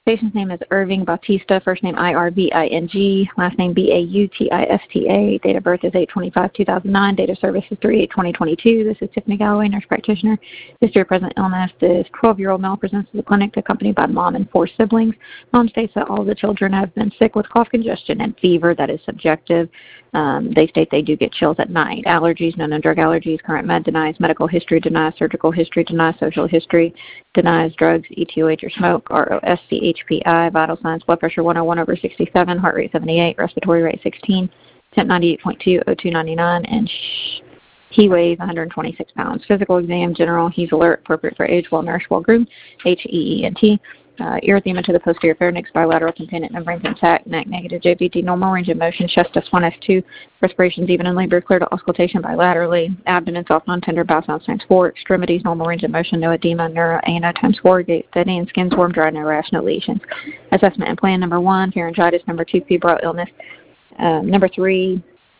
Patient's name is Irving Bautista, first name Irving, last name Bautista. Date of birth is 8/25/2009. Date of service is 3/8/2022. This is Tiffany Galloway, nurse practitioner. History of present illness. This 12-year-old male presents to the clinic accompanied by mom and 4 siblings. Mom states that all of the children have been sick with cough, congestion, and fever. That is subjective. They state they do get chills at night. Allergies, no known drug allergies. Current med denies. Medical history denies. Surgical history denies. Social history denies. Drugs, ETOH or smoke. ROSC, HPI. Vital signs, blood pressure 101/67. Heart rate 78. Respiratory rate 16. Temp 98.2. O2 99. And he weighs 126 pounds. Physical exam, general. He's alert, appropriate for age, well-nourished, well-groomed. HEENT. Erythema to the posterior pharynx, bilateral component membranes intact, neck negative, JVD, normal range of motion, chest S1, S2, respirations even in labor, clear to auscultation bilaterally, abdomen soft, non-tender, bowel sounds times 4, extremities, normal range of motion, no edema, neuro, ANO times 4, gait steady, and skin's warm, dry, no rash, no lesions. Assessment and plan, number 1, pharyngitis, number 2, febrile illness, number 3,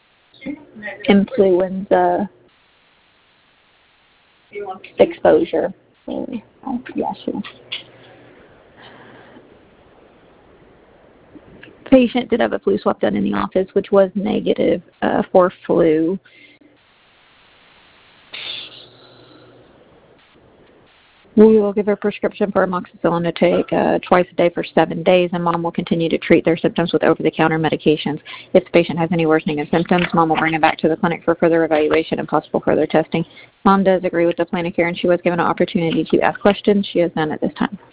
influenza exposure. Patient did have a flu swab done in the office, which was negative for flu. We will give a prescription for amoxicillin to take twice a day for 7 days, and mom will continue to treat their symptoms with over-the-counter medications. If the patient has any worsening of symptoms, mom will bring him back to the clinic for further evaluation and possible further testing. Mom does agree with the plan of care, and she was given an opportunity to ask questions. She has none at this time.